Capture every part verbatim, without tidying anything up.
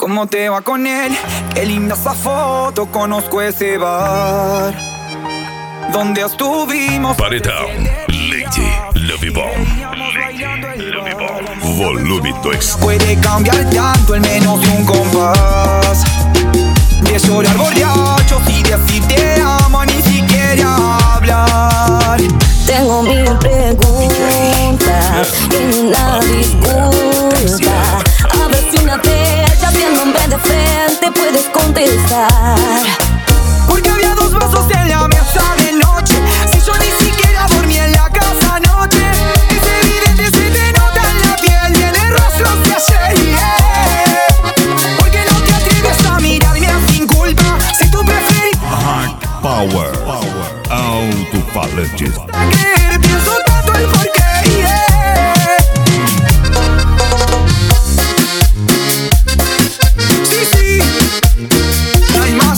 ¿Cómo te va con él? Qué linda esa foto, conozco ese bar donde estuvimos. Paredão, Lady Love Bomb. Lady Love Bomb. Volume dois. Puede cambiar tanto en menos de un compás. De llorar borrachos y decir te amo, ni siquiera hablar. Tengo mil preguntas y una disculpa. A ver si una de ellas, viéndome de frente, puedes contestar. Porque había dos vasos en la mesa de noche. Si yo ni siquiera dormí en la casa anoche. Es evidente, se te nota en la piel y en el rostro de ayer, yeah. Porque no te atreves a mirarme sin culpa. Si tú preferís Hard Power. Power. Alto-falantes. a creer, pienso tanto el porqué, yeah. Sí, sí, no hay más.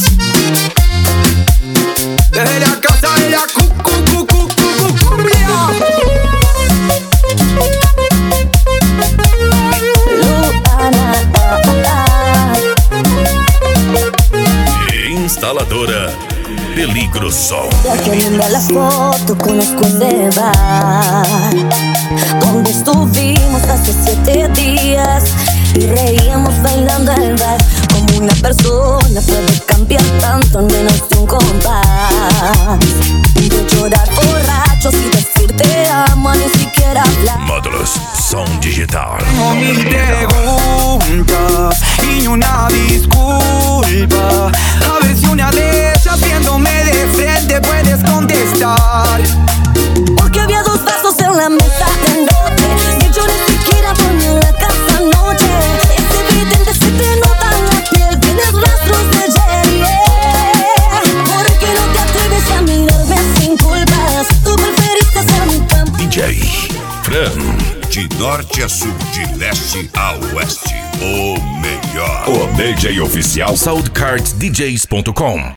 Desde la casa de la cu, cu, cu, cu, cu, cu, cumbia. Luana, ah, Instaladora Peligro Sol. ya que linda la foto, conozco ese bar donde estuvimos hace siete días y reíamos bailando el bar. Como una persona puede cambiar tanto en menos de un compás. De llorar borrachos y decir te amo, ni siquiera hablar. Módulos Som Digital. Tengo mil preguntas y una disculpa. A ver si una de ellas, viéndome de frente, puedes contestar. Porque había dos vasos en la mesa de noche y yo ni siquiera dormí en la casa anoche. Es evidente, se te nota en la piel, tienes rastros de ayer, yeah. Porque no te atreves a mirarme sin culpas. Tú preferiste ser mi campo. D J Fran. De norte a sul, de leste a oeste, o melhor. O D J oficial Soundcard D Js ponto com.